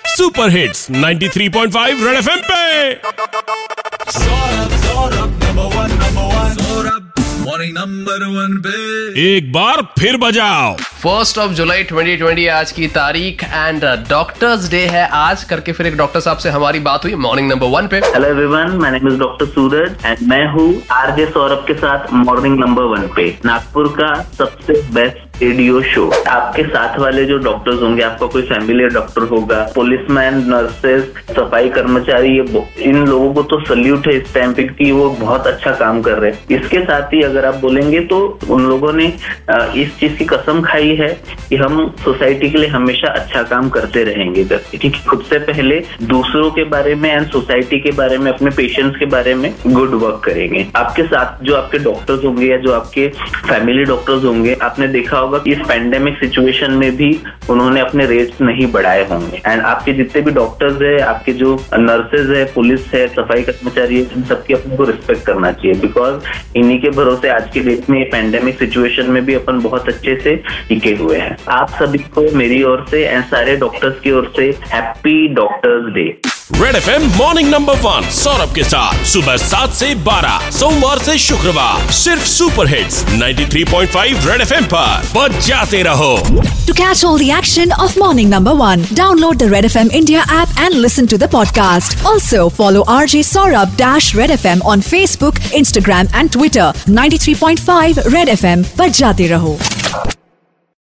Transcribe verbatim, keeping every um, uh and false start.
Super hits ninety three point five Red FM पे। Saurabh, Saurabh, number one, number one, Saurabh, morning number one पे। एक बार फिर बजाओ। First of July twenty twenty आज की तारीख एंड डॉक्टर्स डे है आज। करके फिर एक डॉक्टर साहब से हमारी बात हुई मॉर्निंग नंबर वन पे। Hello everyone, my name is doctor Suraj and मैं हूँ आरजे सौरभ के साथ मॉर्निंग नंबर वन पे, नागपुर का सबसे बेस्ट रेडियो शो। आपके साथ वाले जो डॉक्टर्स होंगे, आपका कोई फैमिली डॉक्टर होगा, पुलिसमैन, नर्सेस, सफाई कर्मचारी, ये इन लोगों को तो सल्यूट है इस टाइम पे कि वो बहुत अच्छा काम कर रहे हैं। इसके साथ ही अगर आप बोलेंगे तो उन लोगों ने इस चीज की कसम खाई है कि हम सोसाइटी के लिए हमेशा अच्छा काम करते रहेंगे। ठीक है, खुद से पहले दूसरों के बारे में एंड सोसाइटी के बारे में, अपने पेशेंट्स के बारे में गुड वर्क करेंगे। आपके साथ जो आपके डॉक्टर्स होंगे या जो आपके फैमिली डॉक्टर्स होंगे, आपने देखा होगा कि इस पैंडेमिक सिचुएशन में भी उन्होंने अपने रेट्स नहीं बढ़ाए होंगे। एंड आपके जितने भी डॉक्टर्स है, आपके जो नर्सेज है, पुलिस है, सफाई कर्मचारी है, इन सबकी अपने को रिस्पेक्ट करना चाहिए, बिकॉज इन्हीं के भरोसे आज के डेट में पैंडेमिक सिचुएशन में भी अपन बहुत अच्छे से टिके हुए हैं। आप सभी को मेरी ओर से एंड सारे डॉक्टर्स की ओर से happy doctors day. Red FM morning number one Saurabh के साथ सुबह सात से बारह, सोमवार से शुक्रवार, सिर्फ super hits ninety three point five Red FM पर बजाते रहो। To catch all the action of Morning Number One, download the Red F M India app and listen to the podcast. Also, follow R J Saurabh dash Red F M on Facebook, Instagram and Twitter. ninety-three point five Red F M, बजाते रहो।